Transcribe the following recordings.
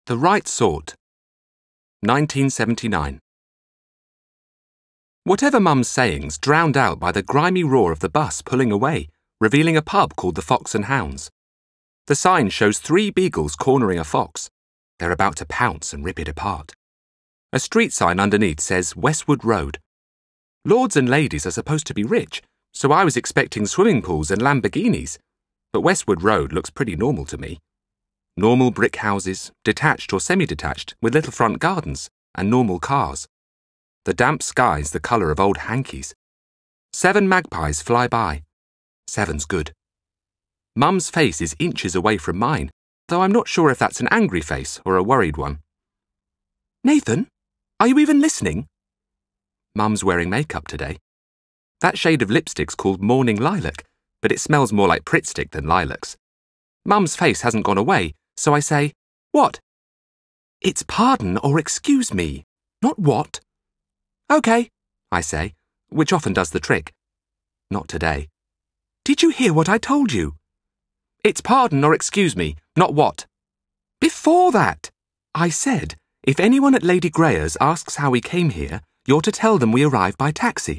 The Right Sort. 1979. Whatever Mum's sayings drowned out by the grimy roar of the bus pulling away, revealing a pub called the Fox and Hounds. The sign shows 3 beagles cornering a fox. They're about to pounce and rip it apart. A street sign underneath says Westwood Road. Lords and ladies are supposed to be rich, so I was expecting swimming pools and Lamborghinis. But Westwood Road looks pretty normal to me. Normal brick houses, detached or semi-detached, with little front gardens, and normal cars. The damp sky's the colour of old hankies. 7 magpies fly by. 7's good. Mum's face is inches away from mine, though I'm not sure if that's an angry face or a worried one. Nathan, are you even listening? Mum's wearing makeup today. That shade of lipstick's called Morning Lilac, but it smells more like Pritt Stick than lilacs. Mum's face hasn't gone away, so I say, what? It's pardon or excuse me, not what. OK, I say, which often does the trick. Not today. Did you hear what I told you? It's pardon or excuse me, not what. Before that, I said, if anyone at Lady Greyer's asks how we came here, you're to tell them we arrived by taxi.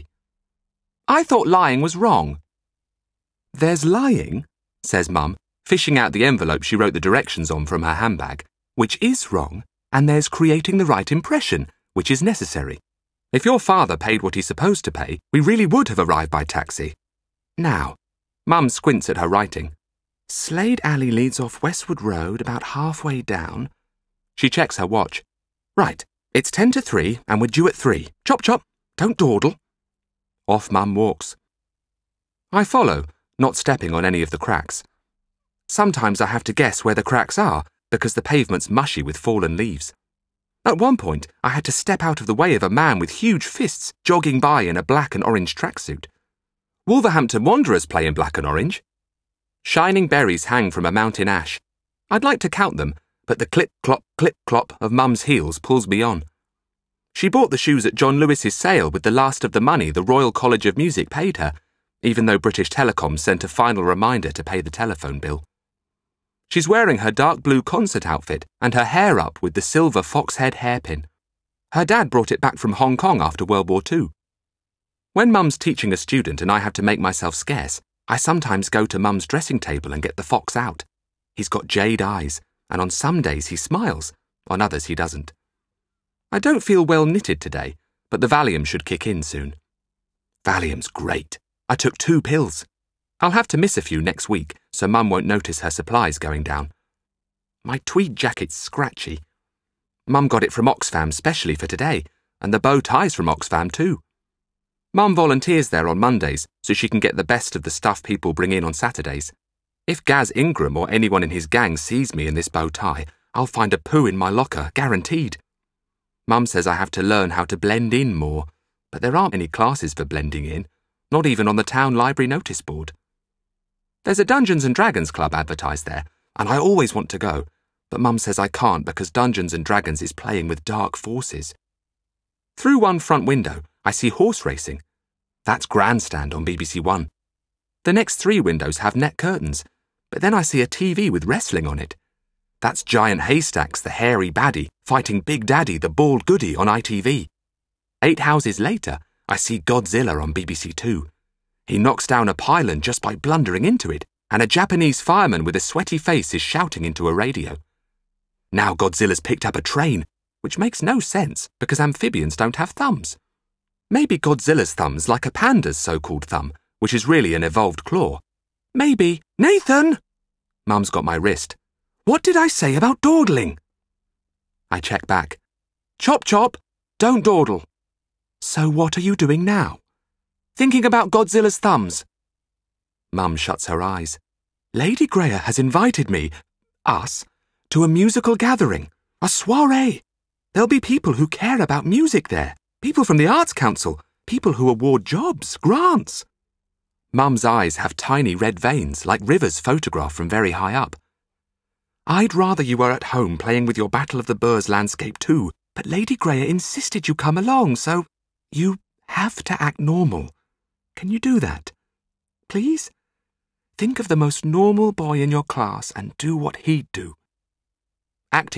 I thought lying was wrong. There's lying, says Mum, fishing out the envelope she wrote the directions on from her handbag, which is wrong, and there's creating the right impression, which is necessary. If your father paid what he's supposed to pay, we really would have arrived by taxi. Now, Mum squints at her writing. Slade Alley leads off Westwood Road about halfway down. She checks her watch. Right, it's 10 to 3 and we're due at 3. Chop chop, don't dawdle. Off Mum walks. I follow, not stepping on any of the cracks. Sometimes I have to guess where the cracks are because the pavement's mushy with fallen leaves. At one point, I had to step out of the way of a man with huge fists jogging by in a black and orange tracksuit. Wolverhampton Wanderers play in black and orange. Shining berries hang from a mountain ash. I'd like to count them, but the clip-clop of Mum's heels pulls me on. She bought the shoes at John Lewis's sale with the last of the money the Royal College of Music paid her, even though British Telecom sent a final reminder to pay the telephone bill. She's wearing her dark blue concert outfit and her hair up with the silver fox head hairpin. Her dad brought it back from Hong Kong after World War II. When Mum's teaching a student and I have to make myself scarce, I sometimes go to Mum's dressing table and get the fox out. He's got jade eyes, and on some days he smiles, on others he doesn't. I don't feel well knitted today, but the Valium should kick in soon. Valium's great. I took 2 pills. I'll have to miss a few next week, so Mum won't notice her supplies going down. My tweed jacket's scratchy. Mum got it from Oxfam specially for today, and the bow tie's from Oxfam too. Mum volunteers there on Mondays so she can get the best of the stuff people bring in on Saturdays. If Gaz Ingram or anyone in his gang sees me in this bow tie, I'll find a poo in my locker, guaranteed. Mum says I have to learn how to blend in more, but there aren't any classes for blending in, not even on the town library notice board. There's a Dungeons and Dragons club advertised there, and I always want to go, but Mum says I can't because Dungeons and Dragons is playing with dark forces. Through one front window, I see horse racing. That's Grandstand on BBC One. The next 3 windows have net curtains, but then I see a TV with wrestling on it. That's Giant Haystacks, the hairy baddie, fighting Big Daddy, the bald goody, on ITV. 8 houses later, I see Godzilla on BBC Two. He knocks down a pylon just by blundering into it, and a Japanese fireman with a sweaty face is shouting into a radio. Now Godzilla's picked up a train, which makes no sense because amphibians don't have thumbs. Maybe Godzilla's thumb's like a panda's so-called thumb, which is really an evolved claw. Maybe... Nathan! Mum's got my wrist. What did I say about dawdling? I check back. Chop chop, don't dawdle. So what are you doing now? Thinking about Godzilla's thumbs. Mum shuts her eyes. Lady Greyer has invited me, us, to a musical gathering, a soiree. There'll be people who care about music there, people from the Arts Council, people who award jobs, grants. Mum's eyes have tiny red veins, like River's photograph from very high up. I'd rather you were at home playing with your Battle of the Boers landscape too, but Lady Greyer insisted you come along, so you have to act normal. Can you do that? Please? Think of the most normal boy in your class and do what he'd do. Acting